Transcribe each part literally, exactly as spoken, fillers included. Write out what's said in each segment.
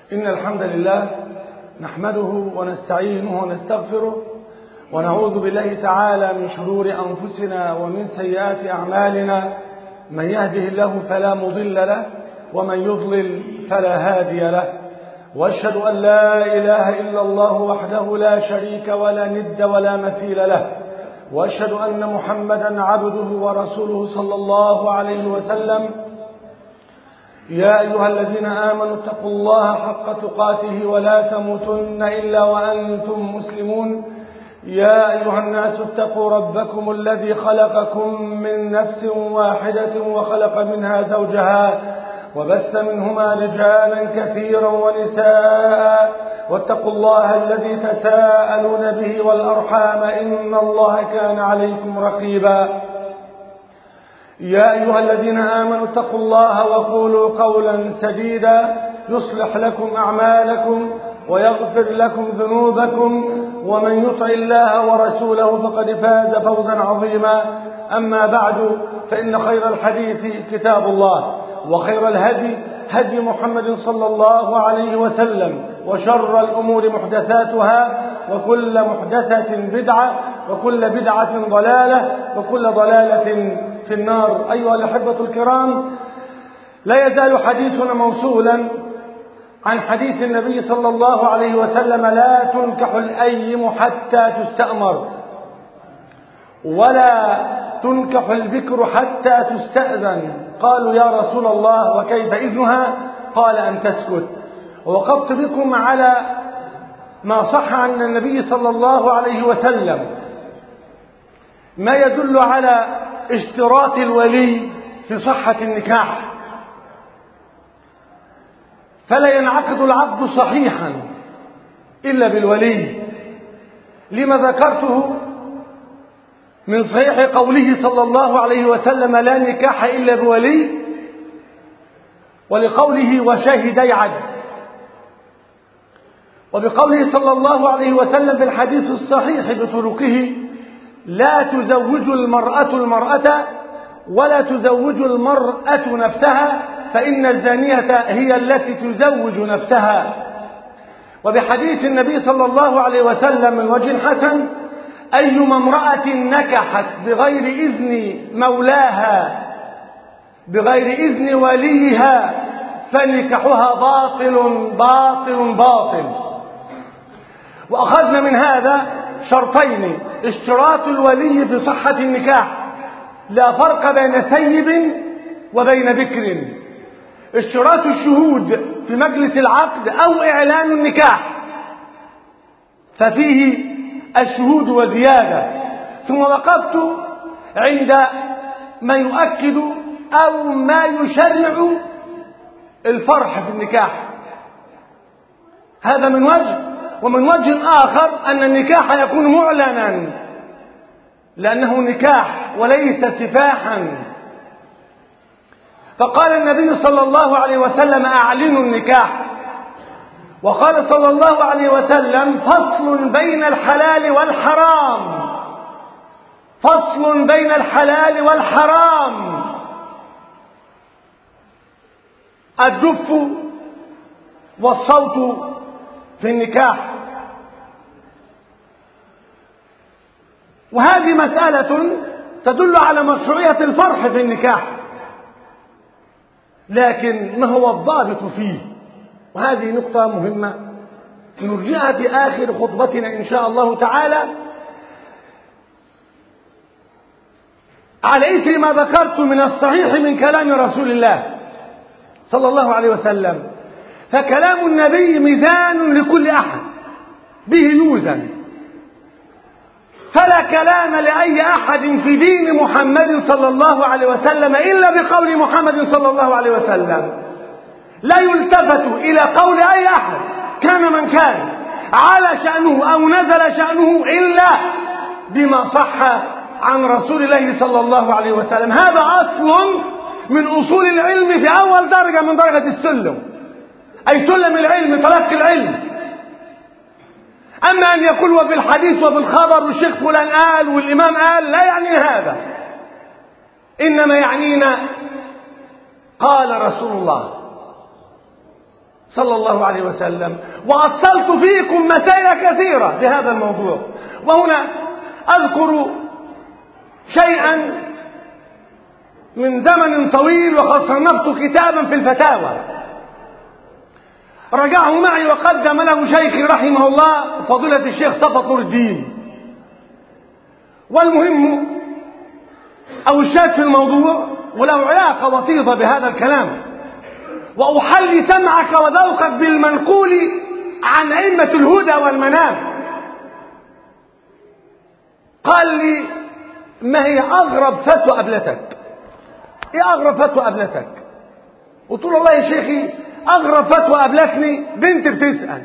إن الحمد لله نحمده ونستعينه ونستغفره ونعوذ بالله تعالى من شرور أنفسنا ومن سيئات أعمالنا. من يهده الله فلا مضل له ومن يضلل فلا هادي له، وأشهد أن لا إله إلا الله وحده لا شريك ولا ند ولا مثيل له، وأشهد أن محمدا عبده ورسوله صلى الله عليه وسلم. يا أيها الذين آمنوا اتقوا الله حق تقاته ولا تموتن إلا وأنتم مسلمون. يا أيها الناس اتقوا ربكم الذي خلقكم من نفس واحدة وخلق منها زوجها وبث منهما رجالا كثيرا ونساء، واتقوا الله الذي تساءلون به والأرحام إن الله كان عليكم رقيبا. يا أيها الذين آمنوا اتقوا الله وقولوا قولا سديدا يصلح لكم أعمالكم ويغفر لكم ذنوبكم، ومن يطع الله ورسوله فقد فاز فوزا عظيما. أما بعد، فإن خير الحديث كتاب الله، وخير الهدي هدي محمد صلى الله عليه وسلم، وشر الأمور محدثاتها، وكل محدثة بدعة، وكل بدعة ضلالة، وكل ضلالة في النار. أيها الأحبة الكرام، لا يزال حديثنا موصولا عن حديث النبي صلى الله عليه وسلم: لا تنكح الأيم حتى تستأمر، ولا تنكح البكر حتى تستأذن. قالوا: يا رسول الله وكيف إذنها؟ قال: أن تسكت. ووقفت بكم على ما صح عن النبي صلى الله عليه وسلم ما يدل على اشتراط الولي في صحة النكاح، فلا ينعقد العقد صحيحا إلا بالولي، لما ذكرته من صحيح قوله صلى الله عليه وسلم: لا نكاح إلا بولي، ولقوله: وشاهدي عدل، وبقوله صلى الله عليه وسلم في الحديث الصحيح بطرقه: لا تزوج المرأة المرأة ولا تزوج المرأة نفسها، فإن الزانية هي التي تزوج نفسها. وبحديث النبي صلى الله عليه وسلم من وجه حسن: أيما امرأة نكحت بغير إذن مولاها بغير إذن وليها فنكحها باطل باطل باطل. وأخذنا من هذا شرطين: اشتراط الولي في صحة النكاح، لا فرق بين سيب وبين بكر. اشتراط الشهود في مجلس العقد أو إعلان النكاح، ففيه الشهود وزيادة. ثم وقفت عند ما يؤكد أو ما يشرع الفرح في النكاح، هذا من وجه. ومن وجه آخر أن النكاح يكون معلنا، لأنه نكاح وليس سفاحا. فقال النبي صلى الله عليه وسلم: أعلنوا النكاح. وقال صلى الله عليه وسلم: فصل بين الحلال والحرام، فصل بين الحلال والحرام. الدف والصوت في النكاح. وهذه مسألة تدل على مشروعية الفرح في النكاح، لكن ما هو الضابط فيه؟ وهذه نقطة مهمة نرجعها في آخر خطبتنا إن شاء الله تعالى، على إثر ما ذكرت من الصحيح من كلام رسول الله صلى الله عليه وسلم. فكلام النبي ميزان لكل أحد به يوزن، فلا كلام لأي أحد في دين محمد صلى الله عليه وسلم إلا بقول محمد صلى الله عليه وسلم. لا يلتفت إلى قول أي أحد كان من كان على شأنه أو نزل شأنه إلا بما صح عن رسول الله صلى الله عليه وسلم. هذا أصل من أصول العلم في أول درجة من درجة السلم، أي سلم العلم، تلقي العلم. أما أن يقول وفي الحديث وفي الخبر والشيخ فلان قال والإمام قال، لا يعني هذا. إنما يعنينا قال رسول الله صلى الله عليه وسلم، وأصلت فيكم مسائل كثيرة في هذا الموضوع. وهنا أذكر شيئا من زمن طويل، وقد صنفت كتابا في الفتاوى رجعه معي وقدم له شيخي رحمه الله فضيلة الشيخ صفوت نور الدين. والمهم أو الشاهد في الموضوع، وله علاقة وطيدة بهذا الكلام، وأحلي سمعك وذوقك بالمنقول عن أئمة الهدى والمنام. قال لي: ما هي أغرب فتوى قابلتك؟ إيه أغرب فتوى قابلتك؟ قلت له: والله يا شيخي أغرب فتوى قابلتني بنت بتسأل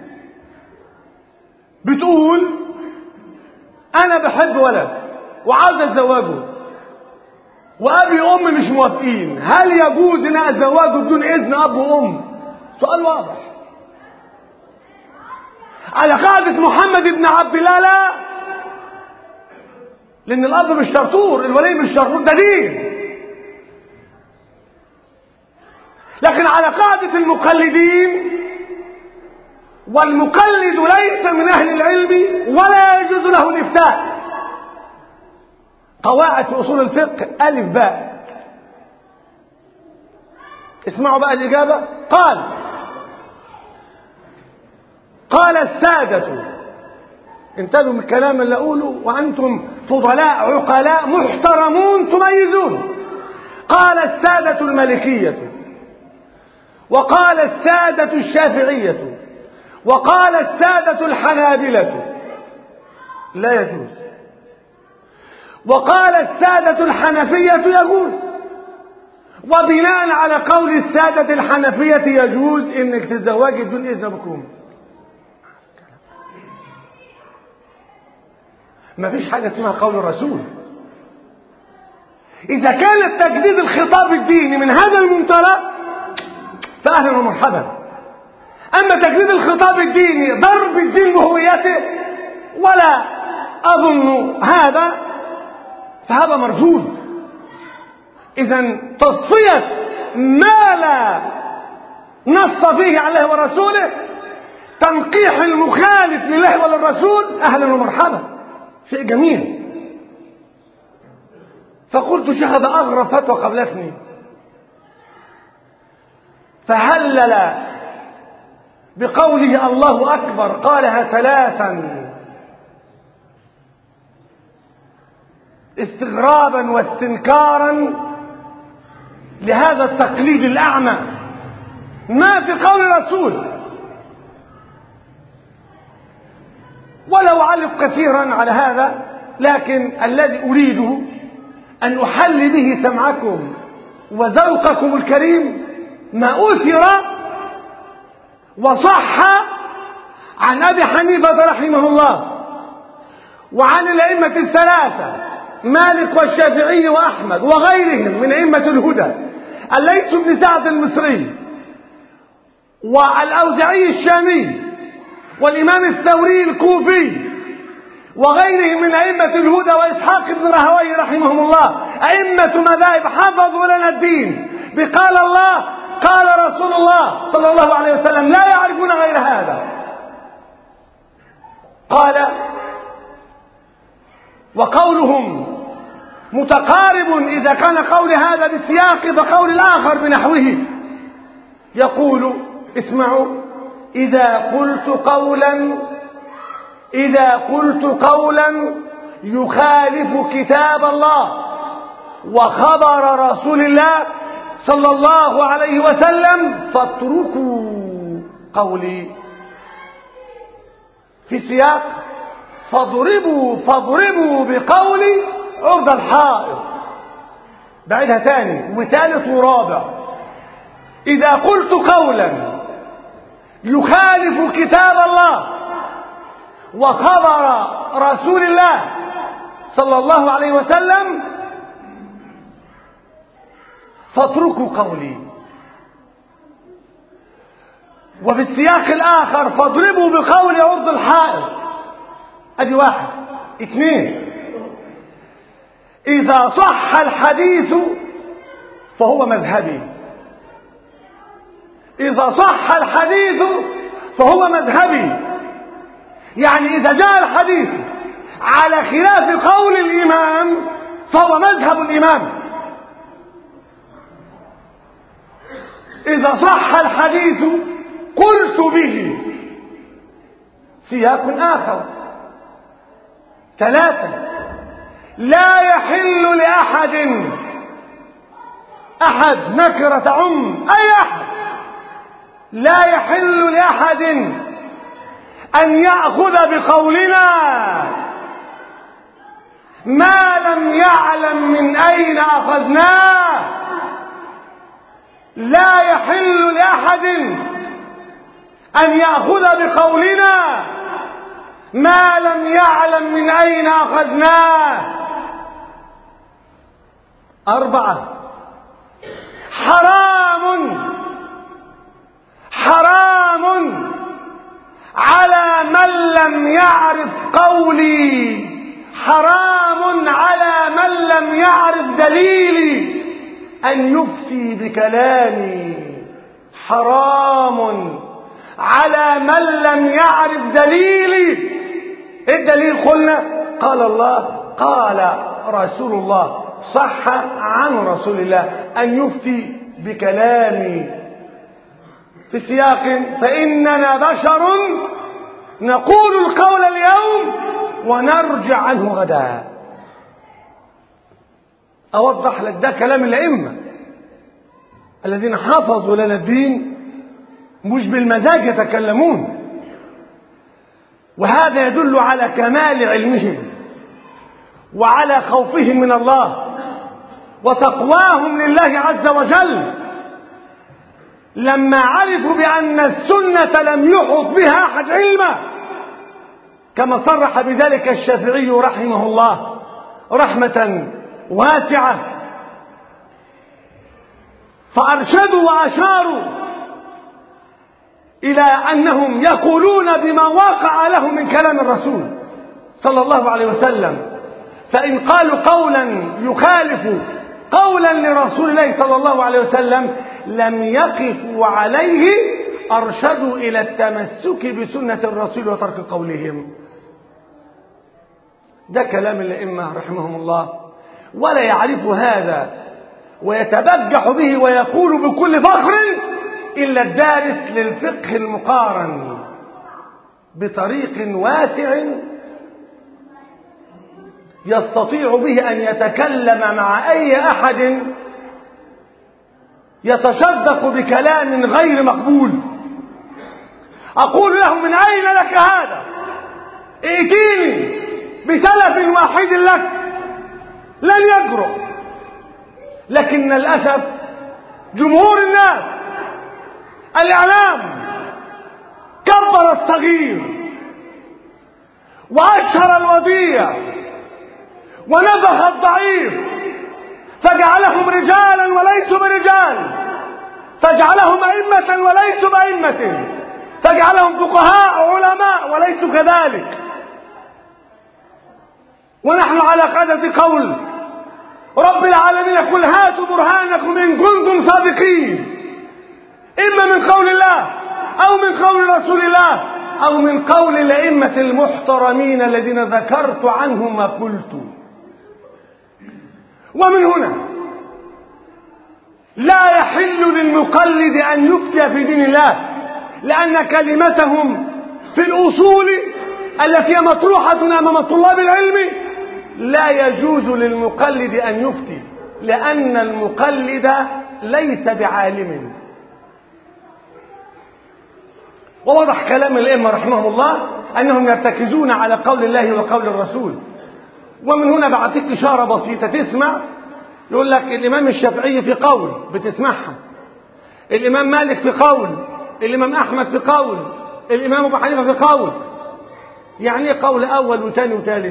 بتقول أنا بحب ولد وعاوز أتزوجه، وأبي وأمي مش موافقين، هل يجوز أن أتزوجه بدون إذن أب وأم؟ سؤال واضح. على قاعدة محمد بن عبد الله لا، لأن الأب مش شرطور، الولي مش شرطور، ده دين. لكن على قاعدة المقلدين، والمقلد ليس من أهل العلم ولا يجوز له الإفتاء. قواعد في أصول الفقه ألف باء. اسمعوا بقى الإجابة. قال قال السادة، انتبهوا من الكلام اللي أقوله وأنتم فضلاء عقلاء محترمون تميزون. قال السادة المالكية، وقال السادة الشافعية، وقال السادة الحنابلة لا يجوز، وقال السادة الحنفية يجوز. وبناء على قول السادة الحنفية يجوز انك تتزوجي بدون اذن ابوكم. ما فيش حاجة اسمها قول الرسول. اذا كان تجديد الخطاب الديني من هذا المنطلق فاهلا ومرحبا. اما تجديد الخطاب الديني ضرب الدين بهويته ولا اظن هذا، فهذا مرفوض. اذا تصفية ما لا نص فيه على الله ورسوله، تنقيح المخالف لله وللرسول، اهلا ومرحبا، شيء جميل. فقلت: شيخ هذا اغرب فتوى قبلتني. فهلل بقوله الله اكبر قالها ثلاثا استغرابا واستنكارا لهذا التقليد الأعمى ما في قول الرسول. ولو علق كثيرا على هذا، لكن الذي أريده أن أحل به سمعكم وذوقكم الكريم ما أثر وصح عن أبي حنيفة رحمه الله، وعن الأئمة الثلاثة مالك والشافعي وأحمد وغيرهم من أئمة الهدى، الليث بن سعد المصري والأوزاعي الشامي والإمام الثوري الكوفي وغيرهم من أئمة الهدى وإسحاق بن راهويه رحمهم الله، أئمة مذاهب حفظوا لنا الدين بقال الله قال رسول الله صلى الله عليه وسلم، لا يعرفون غير هذا. قال: وقولهم متقارب إذا كان قول هذا بالسياق فقول الآخر بنحوه. يقول: اسمعوا، إذا قلت قولا إذا قلت قولا يخالف كتاب الله وخبر رسول الله صلى الله عليه وسلم فاتركوا قولي. في سياق: فاضربوا فاضربوا بقولي عرض الحائط. بعدها تاني وثالث ورابع. إذا قلت قولا يخالف كتاب الله وخبر رسول الله صلى الله عليه وسلم فاتركوا قولي. وفي السياق الآخر: فاضربوا بقول عرض الحائط. ادي واحد. اثنين: إذا صح الحديث فهو مذهبي. إذا صح الحديث فهو مذهبي، يعني إذا جاء الحديث على خلاف قول الإمام فهو مذهب الإمام. إذا صح الحديث قلت به. سياق آخر. ثلاثة: لا يحل لأحد، أحد نكرة تعم أي أحد، لا يحل لأحد أن يأخذ بقولنا ما لم يعلم من أين أخذناه. لا يحل لأحد أن يأخذ بقولنا ما لم يعلم من أين أخذناه. أربعة: حرام حرام على من لم يعرف قولي، حرام على من لم يعرف دليلي أن يفتي بكلامي. حرام على من لم يعرف دليلي. إيه الدليل؟ قلنا قال الله قال رسول الله، صح عن رسول الله أن يفتي بكلامي في سياق فإننا بشر نقول القول اليوم ونرجع عنه غدا. أوضح لك، ده كلام الأئمة الذين حفظوا لنا الدين، مش بالمزاج يتكلمون. وهذا يدل على كمال علمهم وعلى خوفهم من الله وتقواهم لله عز وجل، لما عرفوا بأن السنة لم يحط بها أحد علما، كما صرح بذلك الشافعي رحمه الله رحمة واسعة، فأرشدوا وأشاروا إلى أنهم يقولون بما وقع له من كلام الرسول صلى الله عليه وسلم، فإن قالوا قولا يخالف قولا لرسول الله صلى الله عليه وسلم لم يقفوا عليه، أرشدوا إلى التمسك بسنة الرسول وترك قولهم. ده كلام الأئمة رحمهم الله، ولا يعرف هذا ويتبجح به ويقول بكل فخر إلا الدارس للفقه المقارن بطريق واسع يستطيع به أن يتكلم مع أي أحد يتشدق بكلام غير مقبول. أقول له: من أين لك هذا؟ ائتيني بسلف واحد لك، لن يجرؤ. لكن الأسف جمهور الناس، الإعلام، كبر الصغير وأشهر الوضيع ونبخ الضعيف، فجعلهم رجالا وليسوا برجال، فجعلهم أئمة وليسوا بأئمة، فجعلهم فقهاء وعلماء وليسوا كذلك. ونحن على قاعدة قول رب العالمين: قل هاتوا برهانكم إن كنتم صادقين، إما من قول الله أو من قول رسول الله أو من قول الأئمة المحترمين الذين ذكرت عنهم ما قلت. ومن هنا لا يحل للمقلد أن يفتي في دين الله، لأن كلمتهم في الأصول التي هي مطروحة أمام طلاب العلم لا يجوز للمقلد أن يفتي، لأن المقلد ليس بعالم. ووضح كلام الأئمة رحمهم الله أنهم يرتكزون على قول الله وقول الرسول. ومن هنا بعطيك إشارة بسيطة تسمع، يقول لك الإمام الشافعي في قول بتسمعها، الإمام مالك في قول، الإمام أحمد في قول، الإمام أبو حنيفة في قول. يعني قول أول وثاني وثالث،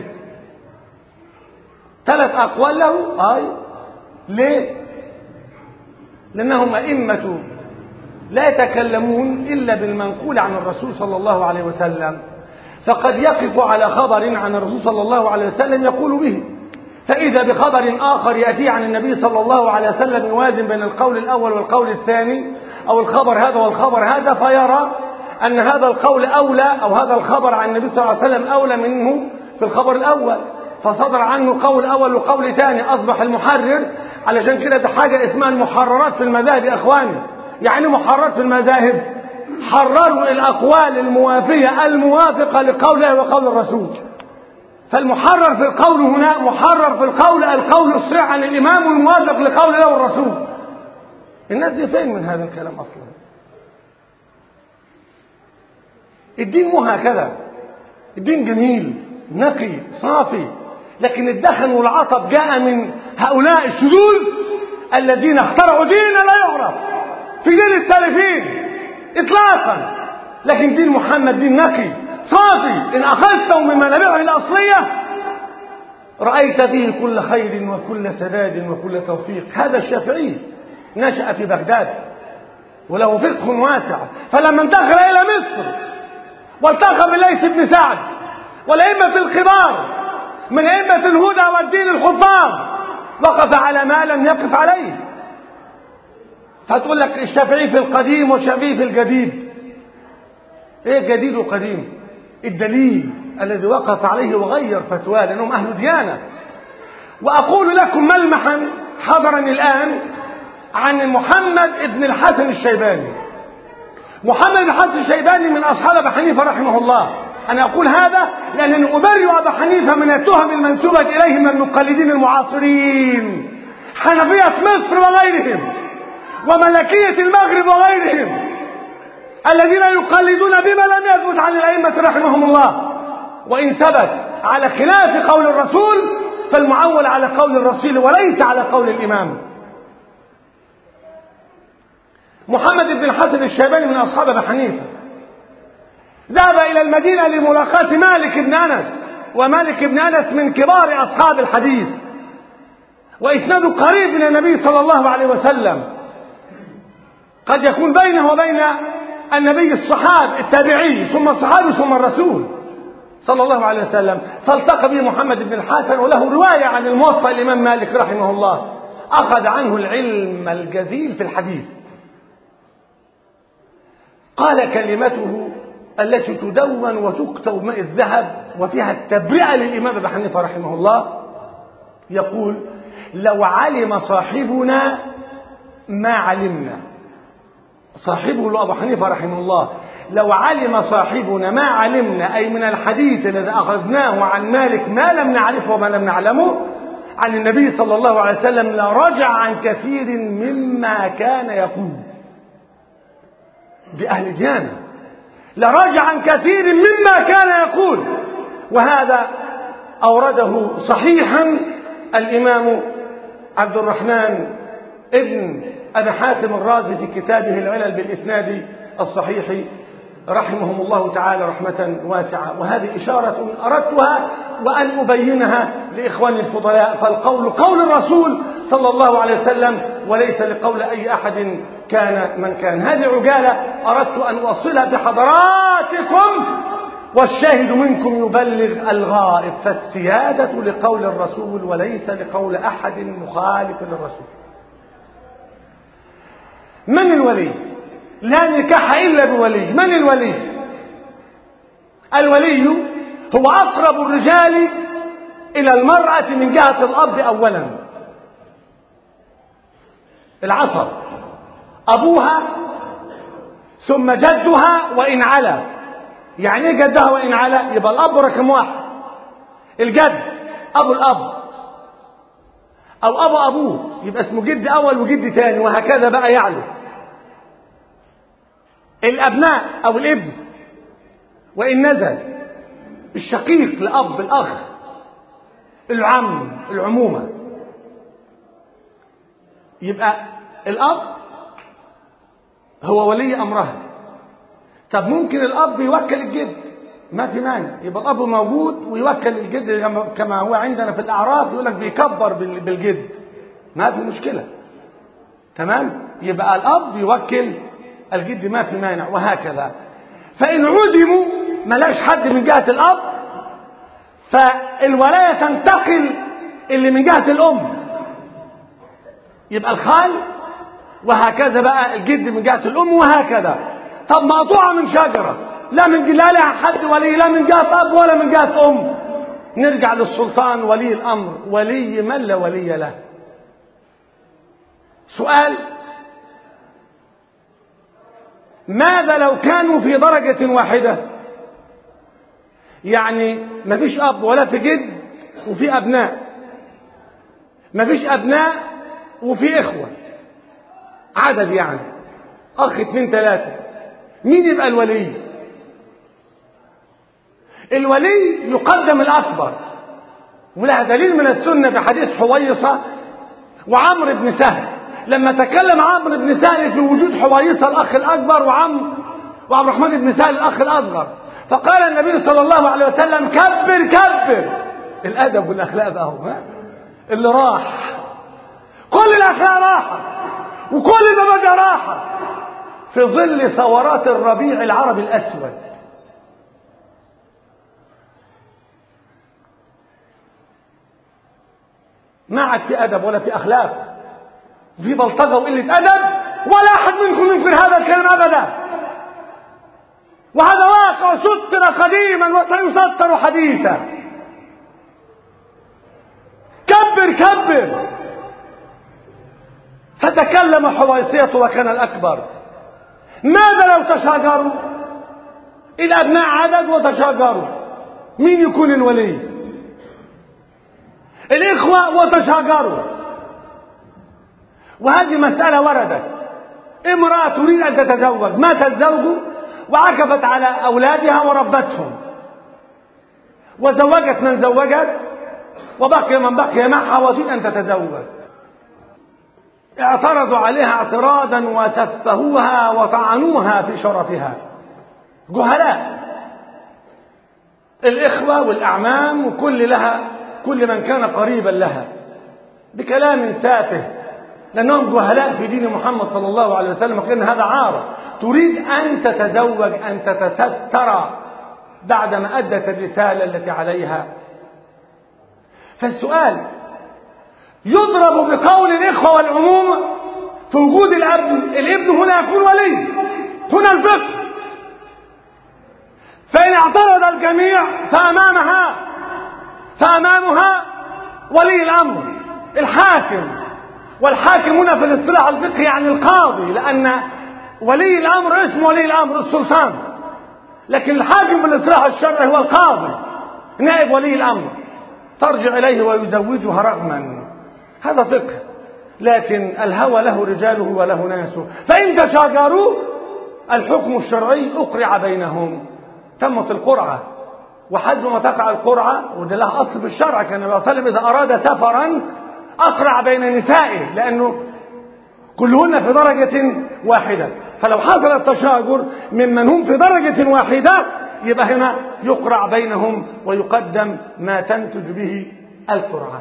ثلاث أقوال له. آي ليه؟ لأنهم أئمة لا يتكلمون إلا بالمنقول عن الرسول صلى الله عليه وسلم، فقد يقف على خبر عن الرسول صلى الله عليه وسلم يقول به، فإذا بخبر آخر يأتي عن النبي صلى الله عليه وسلم يوازن بين القول الأول والقول الثاني، أو الخبر هذا والخبر هذا، فيرى أن هذا القول أولى، أو هذا الخبر عن النبي صلى الله عليه وسلم أولى منه في الخبر الأول، فصدر عنه قول أول وقول ثاني، أصبح المحرر. علشان كده ده حاجة اسمها المحررات في المذاهب يا أخواني. يعني محررات في المذاهب حرروا الأقوال الموافية الموافقة لقول الله وقول الرسول. فالمحرر في القول هنا محرر في القول القول الصحيح عن الإمام الموافق لقول الله والرسول. الناس دي فين من هذا الكلام أصلا؟ الدين مو هكذا. الدين جميل نقي صافي، لكن الدخن والعطب جاء من هؤلاء الشذوذ الذين اخترعوا دينا لا يعرف في دين السالفين إطلاقا. لكن دين محمد دين نقي صافي، إن أخذته من منابعه الأصلية رأيت فيه كل خير وكل سداد وكل توفيق. هذا الشافعي نشأ في بغداد وله فقه واسع، فلما انتقل إلى مصر والتقى بالليث بن سعد والأئمة الكبار من أئمة الهدى والدين الحفاظ، وقف على ما لم يقف عليه. فتقول لك الشافعي في القديم والشافعي في الجديد. ايه جديد وقديم؟ الدليل الذي وقف عليه وغير فتواه، لأنهم أهل ديانة. وأقول لكم ملمحا حضرني الآن عن محمد بن الحسن الشيباني. محمد بن الحسن الشيباني من أصحاب أبي حنيفة رحمه الله. أنا أقول هذا لأنني أبرئ أبا حنيفة من التهم المنسوبة إليه من المقلدين المعاصرين، حنفية مصر وغيرهم وملكية المغرب وغيرهم، الذين يقلدون بما لم يثبت عن الأئمة رحمهم الله. وإن ثبت على خلاف قول الرسول فالمعول على قول الرسول وليس على قول الإمام. محمد بن الحسن الشيباني من أصحاب أبي حنيفة ذهب إلى المدينة لملاقاة مالك بن أنس، ومالك بن أنس من كبار أصحاب الحديث وإسناده قريب من النبي صلى الله عليه وسلم، قد يكون بينه وبين النبي الصحابي التابعي ثم الصحابي ثم الرسول صلى الله عليه وسلم. فالتقى به محمد بن الحسن وله رواية عن الموطأ الإمام مالك رحمه الله، أخذ عنه العلم الجزيل في الحديث. قال كلمته التي تدون وتكتب ماء الذهب وفيها التبرئة للإمام أبي حنيفة رحمه الله، يقول: لو علم صاحبنا ما علمنا. صاحبه له أبو حنيفة رحمه الله، لو علم صاحبنا ما علمنا، أي من الحديث الذي أخذناه عن مالك ما لم نعرفه وما لم نعلمه عن النبي صلى الله عليه وسلم، لرجع عن كثير مما كان يقول. بأهل ديانة، لرجع عن كثير مما كان يقول. وهذا أورده صحيحا الإمام عبد الرحمن ابن أبي حاتم الرازي في كتابه العلل بالإسناد الصحيح رحمهم الله تعالى رحمة واسعة. وهذه إشارة أردتها وأن أبينها لإخواني الفضلاء، فالقول قول الرسول صلى الله عليه وسلم وليس لقول أي أحد كان من كان. هذه عجالة أردت أن أوصلها بحضراتكم، والشاهد منكم يبلغ الغائب، فالسيادة لقول الرسول وليس لقول أحد مخالف للرسول. من الولي؟ لا نكاح إلا بولي. من الولي؟ الولي هو أقرب الرجال إلى المرأة من جهة الأب أولا، العصب، أبوها ثم جدها وإن علا. يعني إيه جدها وإن علا؟ يبقى الأب رقم واحد، الجد أبو الأب أو أبو أبوه يبقى اسمه جد أول وجد ثاني، وهكذا بقى يعلو. الأبناء أو الابن وإن نزل، الشقيق لأب، الأخ، العم، العمومة. يبقى الأب هو ولي أمرها. طب ممكن الأب يوكل الجد، ما في مانع، يبقى الأب موجود ويوكل الجد كما هو عندنا في الأعراف يقول لك بيكبر بالجد، ما في مشكلة، تمام. يبقى الأب يوكل الجد ما في مانع، وهكذا. فإن عدموا ملاش حد من جهة الأب، فالولاية تنتقل اللي من جهة الأم يبقى الخال، وهكذا بقى الجد من جهة الأم، وهكذا. طب مقطوعة من شجرة، لا من لا لها حد ولي، لا من جهة أب ولا من جهة أم، نرجع للسلطان ولي الأمر، ولي من لا ولي له. سؤال: ماذا لو كانوا في درجة واحدة؟ يعني مفيش أب ولا في جد وفي أبناء، مفيش أبناء وفي إخوة، عدد يعني أخ اتنين تلاتة، مين يبقى الولي؟ الولي يقدم الأكبر، ولها دليل من السنة بحديث حويصة وعمرو بن سهل، لما تكلم عمرو بن سهل في وجود حويصة الأخ الأكبر وعم وعبد الرحمن بن سهل الأخ الأصغر، فقال النبي صلى الله عليه وسلم: كبر كبر. الأدب والأخلاق بقى هو اللي راح، كل الأخلاق راحة وكل المبادئ راحة في ظل ثورات الربيع العربي الأسود. ما عاد في أدب ولا في أخلاق، في بلطجة وقلة أدب، ولا أحد منكم ينكر هذا الكلام أبدا، وهذا واقع ستر قديما وسيستر حديثا. كبر كبر. فتكلم حويصية وكان الأكبر: ماذا لو تشاجروا؟ الأبناء عدد وتشاجروا، مين يكون الولي؟ الإخوة وتشاجروا. وهذه مسألة وردت، امرأة تريد أن تتزوج، مات الزوج وعكفت على أولادها وربتهم، وزوجت من زوجت وبقي من بقي معها وتريد أن تتزوج. اعترضوا عليها اعتراضا وسفهوها وطعنوها في شرفها، جهلاء، الإخوة والأعمام وكل لها، كل من كان قريبا لها، بكلام سافه، لأنهم جهلاء في دين محمد صلى الله عليه وسلم، وكان هذا عار. تريد أن تتزوج، أن تتستر بعدما أدت الرسالة التي عليها. فالسؤال: يضرب بقول الإخوة والعموم في وجود الابن، الابن هنا يكون ولي، هنا الفقه. فإن اعترض الجميع فأمامها فأمامها ولي الأمر الحاكم، والحاكم هنا في الاصطلاح الفقهي يعني القاضي، لأن ولي الأمر اسمه ولي الأمر السلطان، لكن الحاكم بالاصطلاح الشرعي هو القاضي نائب ولي الأمر، ترجع إليه ويزوجها رغما. هذا فقه، لكن الهوى له رجاله وله ناسه. فإن تشاجروا الحكم الشرعي أقرع بينهم، تمت القرعة. وحد ما تقع القرعة، وده له أصل في الشرع، كان النبي صلى الله عليه وسلم إذا أراد سفرا أقرع بين نسائه، لأنه كلهن في درجة واحدة. فلو حصل التشاجر ممن هم في درجة واحدة يبقى هنا يقرع بينهم ويقدم ما تنتج به القرعة.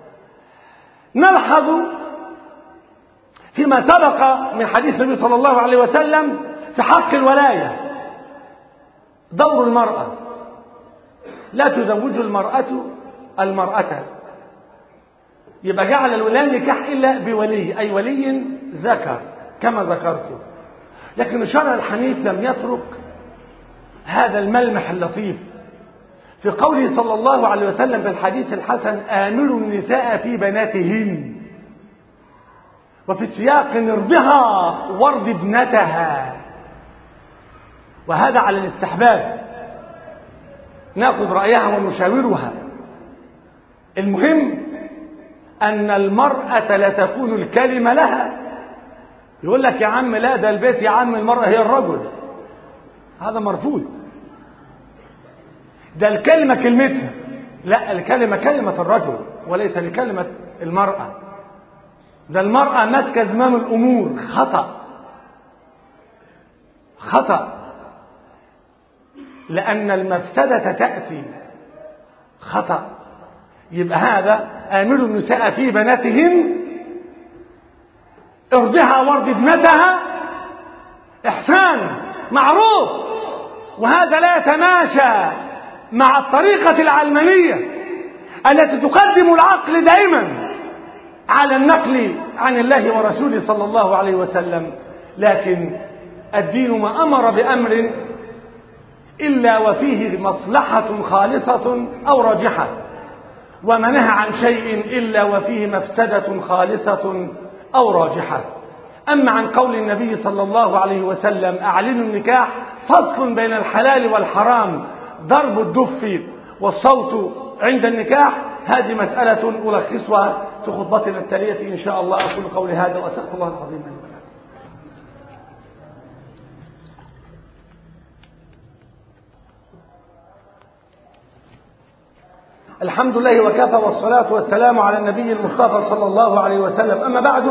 نلحظ فيما سبق من حديث النبي صلى الله عليه وسلم في حق الولاية دور المرأة. لا تزوج المرأة المرأة، يبقى جعل الولاية نكاح إلا بولي، أي ولي ذكر كما ذكرت. لكن الشرع الحنيف لم يترك هذا الملمح اللطيف في قوله صلى الله عليه وسلم في الحديث الحسن: آمروا النساء في بناتهن، وفي السياق: نرضها وارض ابنتها. وهذا على الاستحباب، نأخذ رأيها ونشاورها. المهم أن المرأة لا تكون الكلمة لها. يقول لك يا عم لا، ده البيت يا عم المرأة هي الرجل، هذا مرفوض. ده الكلمة كلمتها، لا، الكلمة كلمة الرجل وليس لكلمة المرأة. ده المرأة ماسكة زمام الأمور، خطأ خطأ، لأن المفسدة تأتي، خطأ. يبقى هذا آمروا النساء في بناتهن، ارضها وارض ابنتها، إحسان معروف. وهذا لا يتماشى مع الطريقة العلمانية التي تقدم العقل دائما على النقل عن الله ورسوله صلى الله عليه وسلم. لكن الدين ما أمر بأمر إلا وفيه مصلحة خالصة أو راجحة، وما نهى عن شيء إلا وفيه مفسدة خالصة أو راجحة. أما عن قول النبي صلى الله عليه وسلم أعلنوا النكاح فصل بين الحلال والحرام ضرب الدف والصوت عند النكاح، هذه مسألة ألخصها في خطبتنا التالية إن شاء الله. أقول قولي هذا وأستغفر الله العظيم لي ولكم. الحمد لله وكفى، والصلاة والسلام على النبي المصطفى صلى الله عليه وسلم. أما بعد،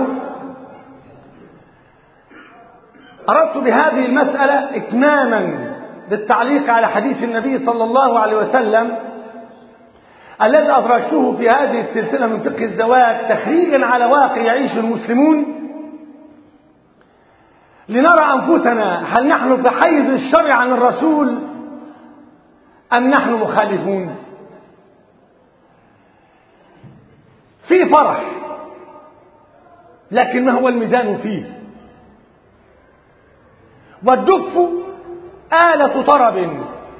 أردت بهذه المسألة إتماما بالتعليق على حديث النبي صلى الله عليه وسلم الذي أدرجته في هذه السلسلة من فقه الزواج تخريجا على واقع يعيش المسلمون، لنرى أنفسنا هل نحن في حيز الشرع عن الرسول أم نحن مخالفون. في فرح، لكن ما هو الميزان فيه؟ والدف آلة طرب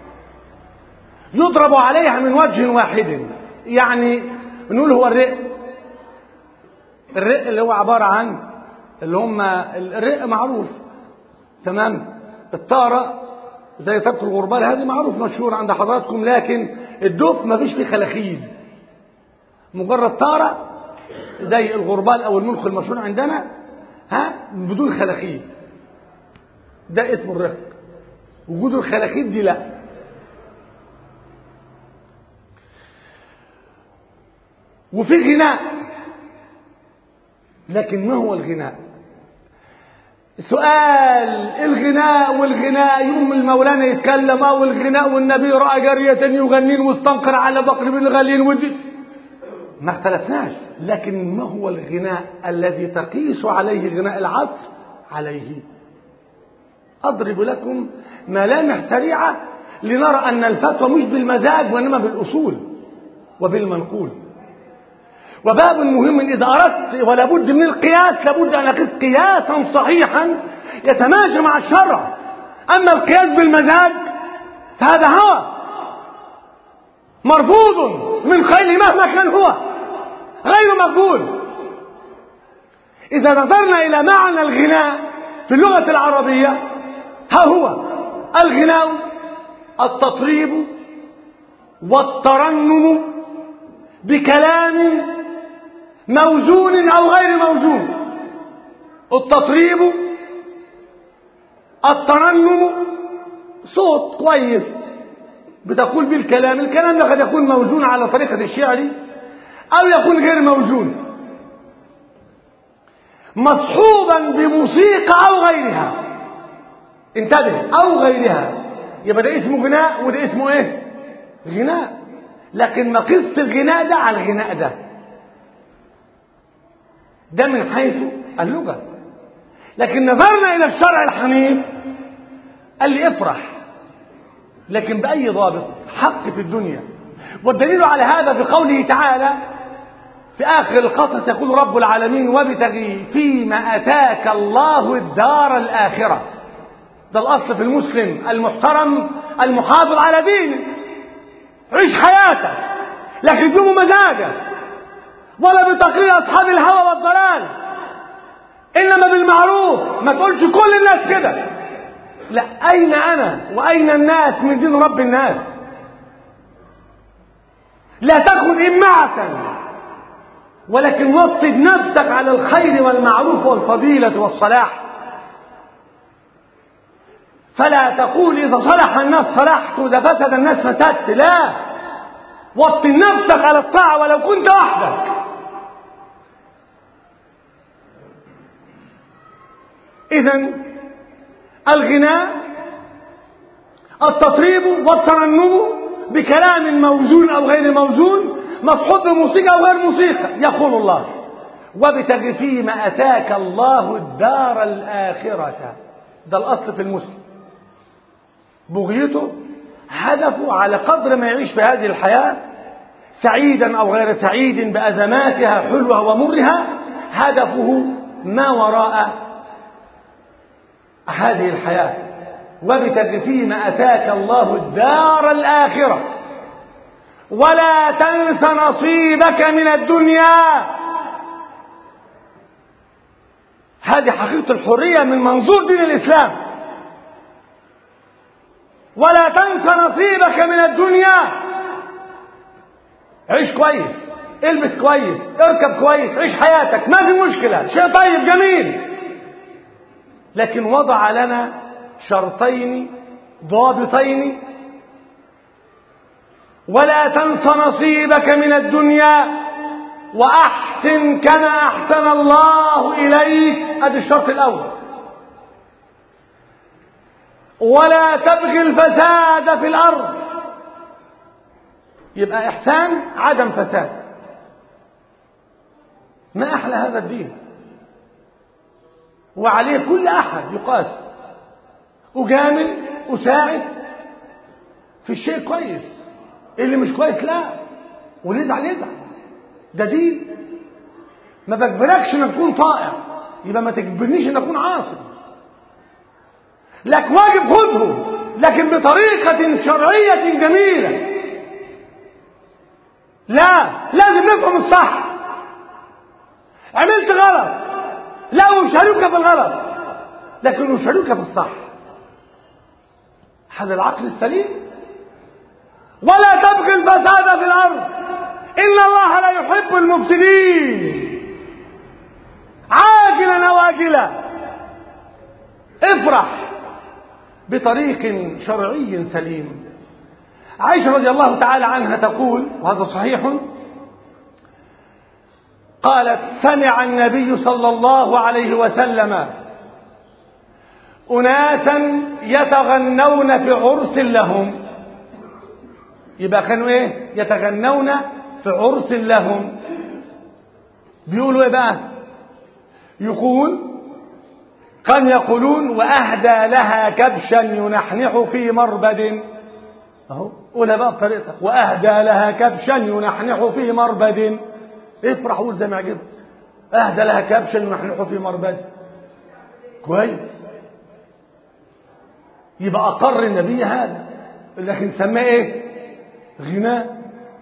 يضرب عليها من وجه واحد، يعني نقول هو الرق. الرق اللي هو عبارة عن اللي هم الرق معروف تمام، الطارة زي تبت الغربال هذه معروف مشهور عند حضراتكم، لكن الدف ما فيش فيه خلاخيل، مجرد طارة زي الغربال او الملخ المشهور عندنا ها بدون خلاخيل، ده اسمه الرق. وجود الخلاخيل دي لا. وفي غناء، لكن ما هو الغناء؟ سؤال الغناء والغناء يوم المولانا يتكلم او الغناء والنبي رأى جارية يغنين واستنقر على بقر بالغليل ودي ما اختلفناش، لكن ما هو الغناء الذي تقيس عليه غناء العصر عليه؟ أضرب لكم ملامح سريعة لنرى أن الفتوى مش بالمزاج وإنما بالأصول وبالمنقول. وباب مهم إذا أردت ولا بد من القياس، لابد أن أقيس قياسا صحيحا يتماشى مع الشرع. أما القياس بالمزاج فهذا هوى مرفوض من خيل مهما كان هو غير مقبول. إذا نظرنا إلى معنى الغناء في اللغة العربية، ها هو الغناء التطريب والترنم بكلام موزون أو غير موزون. التطريب الترنم صوت كويس بتقول بالكلام، الكلام ده قد يكون موزون على طريقة الشعر أو يكون غير موزون، مصحوبا بموسيقى أو غيرها، انتبه، أو غيرها، يبقى ده اسمه غناء وده اسمه ايه؟ غناء. لكن ما قص الغناء ده على الغناء ده، ده من حيث اللغة. لكن نظرنا إلى الشرع الحنيف قال لي افرح، لكن بأي ضابط؟ حق في الدنيا. والدليل على هذا بقوله تعالى في آخر القصص يقول رب العالمين وابتغي فيما أتاك الله الدار الآخرة. ده الأصل في المسلم المحترم المحافظ على دينه، عيش حياتك لكن بمزاجك ولا بتقليد أصحاب الهوى والضلال، إنما بالمعروف. ما تقولش كل الناس كده، لا، أين أنا وأين الناس من دين رب الناس؟ لا تكن إمعة، ولكن وطد نفسك على الخير والمعروف والفضيلة والصلاح. فلا تقول إذا صلح الناس صلحت وإذا فسد الناس فسدت، لا، وطد نفسك على الطاعة ولو كنت وحدك. إذن الغناء التطريب والترنم بكلام موزون أو غير موزون، مصحوب بموسيقى أو غير موسيقى. يقول الله وابتغ فيما أتاك الله الدار الآخرة. ده الأصل في المسلم، بغيته هدفه على قدر ما يعيش في هذه الحياة سعيدا أو غير سعيد بأزماتها حلوة ومرها، هدفه ما وراء هذه الحياة. وابتغ فيما أتاك الله الدار الآخرة ولا تنس نصيبك من الدنيا. هذه حقيقة الحرية من منظور دين الإسلام. ولا تنس نصيبك من الدنيا. عيش كويس، البس كويس، اركب كويس، عيش حياتك، ما في مشكلة، شيء طيب جميل. لكن وضع لنا شرطين ضابطين: ولا تنس نصيبك من الدنيا وأحسن كما أحسن الله إليك. هذا الشرط الأول. ولا تبغي الفساد في الأرض. يبقى إحسان عدم فساد. ما أحلى هذا الدين، وعليه كل أحد يقاس. أجامل، أساعد في الشيء كويس، اللي مش كويس لا، ونزعل يزعل، ده دين. ما بجبركش ان اكون طائع، يبقى ما تجبرنيش ان اكون عاصي. لك واجب خذه، لكن بطريقة شرعية جميلة. لا، لازم نفهم الصح. عملت غلط، لا أشاركك في الغلط، لكن أشاركك في الصح. هذا العقل السليم. ولا تبغي الفساد في الأرض إن الله لا يحب المفسدين. عاجلا أو آجلا افرح بطريق شرعي سليم. عائشة رضي الله تعالى عنها تقول، وهذا صحيح، قالت: سمع النبي صلى الله عليه وسلم أناسا يتغنون في عرس لهم. يبقى كانوا ايه؟ يتغنون في عرس لهم. بيقولوا ايه بقى؟ يقول كانوا يقولون: وأهدى لها كبشا ينحنح في مربد. اهو قولها بقى بطريقتك: وأهدى لها كبشا ينحنح في مربد. افرح وقول زي ما عجبك: أهدى لها كبشا ينحنح في مربد. كويس. يبقى أقر النبي هذا، لكن سماه ايه؟ غناء.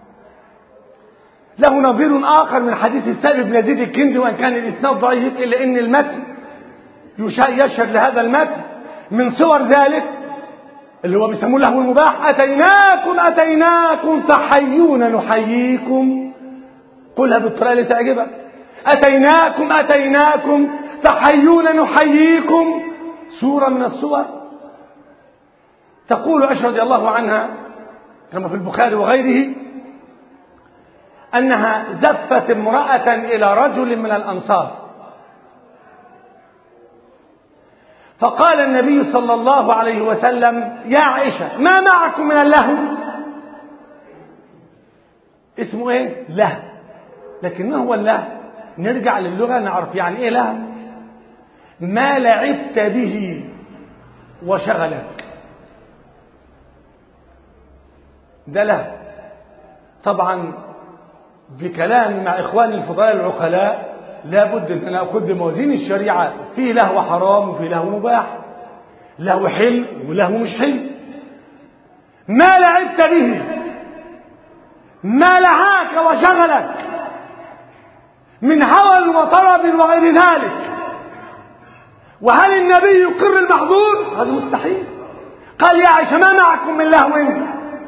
له نظير آخر من حديث السائب بن يزيد الكندي، وإن كان الإسناد ضعيف إلا أن المتن يشهد لهذا المتن. من صور ذلك اللي هو بيسموه له المباح: أتيناكم أتيناكم فحيونا نحييكم. قلها بالطريقة اللي تعجبك: أتيناكم أتيناكم فحيونا نحييكم. سورة من السور. تقول عائشة رضي الله عنها كما في البخاري وغيره أنها زفت امرأة إلى رجل من الأنصار، فقال النبي صلى الله عليه وسلم: يا عائشة، ما معكم من اللهو؟ اسمه ايه؟ لهو. لكن ما هو اللهو؟ نرجع للغة نعرف يعني ايه لهو. ما لعبت به وشغلك، ده لهو. طبعا بكلام مع إخواني الفضلاء العقلاء لابد أن أنا أقدم موازين الشريعة. في لهو حرام وفي لهو مباح، لهو حل ولهو مش حل. ما لعبت به، ما لهاك وشغلك من هوى وطرب وغير ذلك. وهل النبي يقر المحظور؟ هذا مستحيل. قال: يا عائشة، ما معكم من لهو؟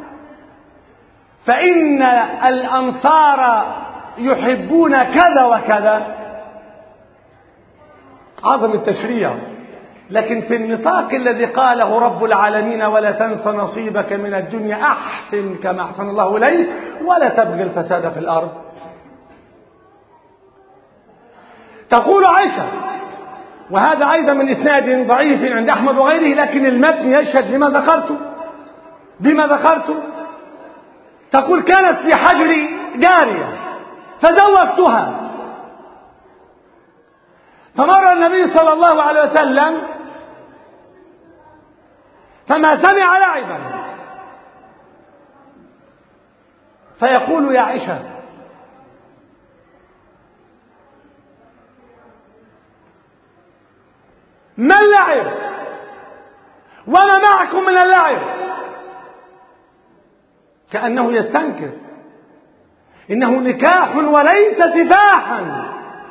فإن الأنصار يحبون كذا وكذا. عظم التشريع. لكن في النطاق الذي قاله رب العالمين: ولا تنس نصيبك من الدنيا أحسن كما أحسن الله إليك ولا تبغي الفساد في الأرض. تقول عائشة، وهذا أيضا من إسناد ضعيف عند أحمد وغيره، لكن المتن يشهد لما ذكرته بما ذكرته. تقول: كانت في حجري جارية فزوجتها، فمر النبي صلى الله عليه وسلم فما سمع لعبا فيقول: يا عائشة، ما اللعب وما معكم من اللعب؟ كأنه يستنكر، إنه نكاح وليس سفاحا،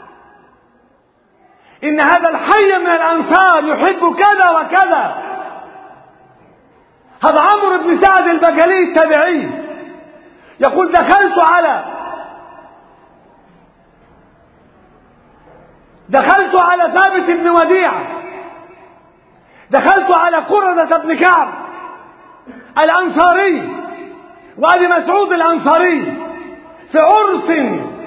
إن هذا الحي من الأنصار يحب كذا وكذا. هذا عمرو بن سعد البجلي التابعي يقول: دخلت على دخلت على ثابت بن وديعة، دخلت على قردة بن كعب الأنصاري وأبي مسعود الأنصاري في عرس،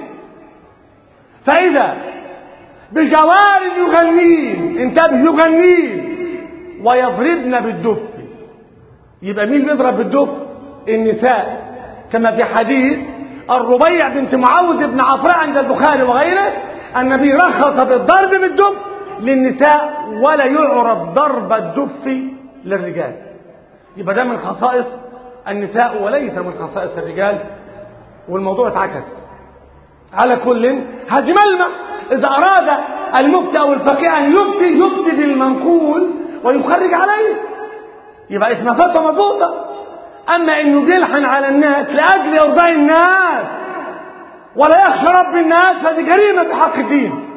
فإذا بجوار يغنين، انتبه، يغنين ويضربن بالدف. يبقى مين بيضرب بالدف؟ النساء، كما في حديث الربيع بنت معوذ بن عفراء عند البخاري وغيره، النبي رخص بالضرب بالدف للنساء ولا يعرف ضرب الدف للرجال. يبقى ده من خصائص النساء وليس من خصائص الرجال، والموضوع اتعكس. على كل هذه ملمح، إذا أراد المفتي أو الفقيه أن يفتي يفتي بالمنقول ويخرج عليه، يبقى اسمها فتوى مضبوطة. أما إنه بيلحن على الناس لأجل يرضي الناس ولا يخشى رب الناس، فهذه جريمة في حق الدين.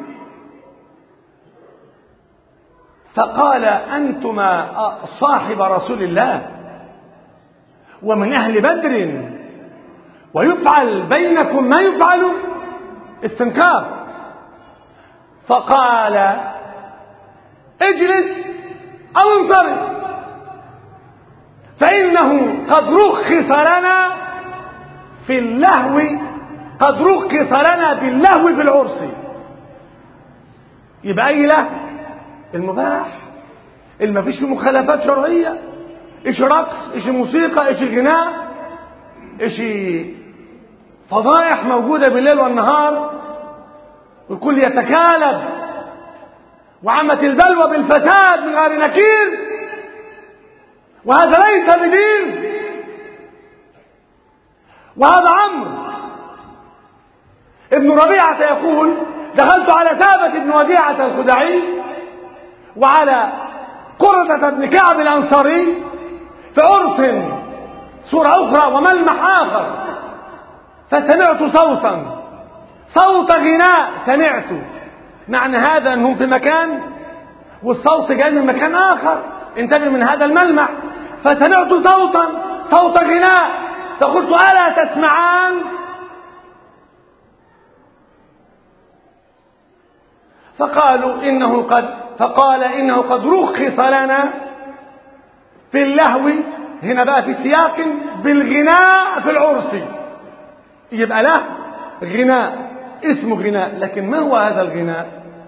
فقال: أنتما صاحب رسول الله ومن أهل بدر ويفعل بينكم ما يفعل؟ استنكار. فقال: اجلس أو انصرف، فإنه قد رخص لنا في اللهو قد رخص لنا باللهو في العرس. يبقى أي لهو؟ المباح، اللي ما فيش فيه مخالفات شرعية، إيش رقص، إيش موسيقى، إيش غناء، إيش فضائح موجودة بالليل والنهار، والكل يتكالب، وعمت البلوى بالفساد من غير نكير، وهذا ليس بدين. وهذا عمرو ابن ربيعة يقول: دخلت على ثابت بن وديعة الخداعي وعلى قردة بن كعب الأنصاري في عرس، صورة أخرى وملمح آخر، فسمعت صوتا صوت غناء سمعته. معنى هذا أنهم في مكان والصوت جاي من مكان آخر، انتبه من هذا الملمح. فسمعت صوتا صوت غناء، فقلت: ألا تسمعان؟ فقالوا إنه قد فقال إنه قد رخص لنا في اللهو، هنا بقى في سياق بالغناء في العرس. يبقى له غناء اسمه غناء، لكن ما هو هذا الغناء؟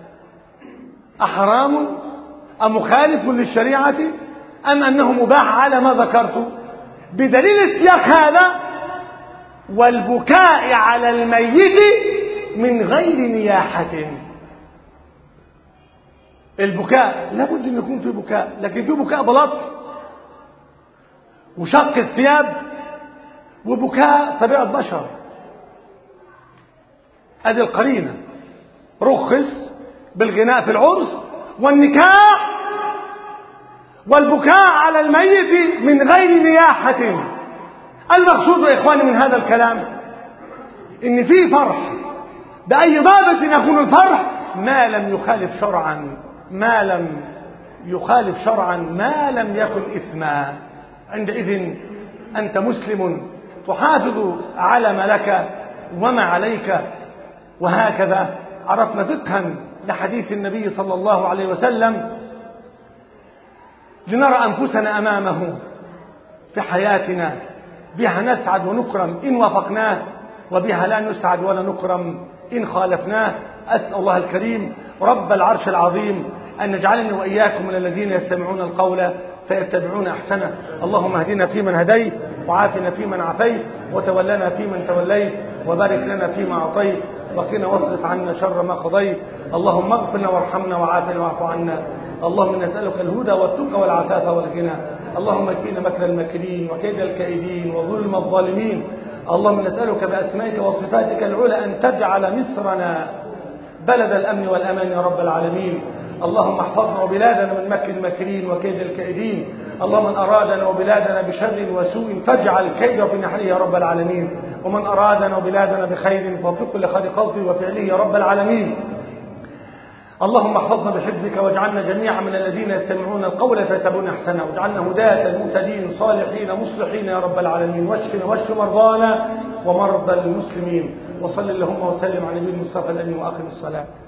أحرام أم مخالف للشريعة أم أنه مباح على ما ذكرت؟ بدليل السياق هذا: والبكاء على الميت من غير نياحة. البكاء لابد أن يكون في بكاء، لكن في بكاء بلط وشق الثياب وبكاء طبيعة بشر. هذه القرينة. رخص بالغناء في العرس والنكاح والبكاء على الميت من غير نياحة. المقصود يا إخواني من هذا الكلام إن في فرح، بأي ضابط يكون الفرح ما لم يخالف شرعا، ما لم يخالف شرعا ما لم يكن إثما. عندئذ أنت مسلم تحافظ على ما لك وما عليك. وهكذا عرفنا فقها لحديث النبي صلى الله عليه وسلم لنرى أنفسنا أمامه في حياتنا، بها نسعد ونكرم إن وافقناه، وبها لا نسعد ولا نكرم إن خالفناه. أسأل الله الكريم رب العرش العظيم أن يجعلني وإياكم من الذين يستمعون القول فيتبعون أحسنه. اللهم اهدنا فيمن هديت، وعافنا فيمن عافيت، وتولنا فيمن توليت، وبارك لنا فيما أعطيت، وقنا واصرف عنا شر ما قضيت. اللهم اغفرنا وارحمنا وعافنا واعف عنا. اللهم نسألك الهدى والتقى والعفاف والغنى. اللهم اكفنا مكر الماكرين وكيد الكائدين وظلم الظالمين. اللهم نسألك بأسمائك وصفاتك العلى أن تجعل مصرنا بلد الأمن والأمان يا رب العالمين. اللهم احفظنا وبلادنا من مكر الماكرين وكيد الكائدين. اللهم من أرادنا وبلادنا بشر وسوء فاجعل كيده في نحره يا رب العالمين، ومن أرادنا وبلادنا بخير فوفقه لخير قصده وفعله يا رب العالمين. اللهم احفظنا بحفظك واجعلنا جميعا من الذين يستمعون القول فيتبعون احسنه، واجعلنا هداة مهتدين صالحين مصلحين يا رب العالمين. واشفنا واشف مرضانا ومرضى المسلمين. وصل اللهم وسلم على نبينا المصطفى الامين واقم الصلاه.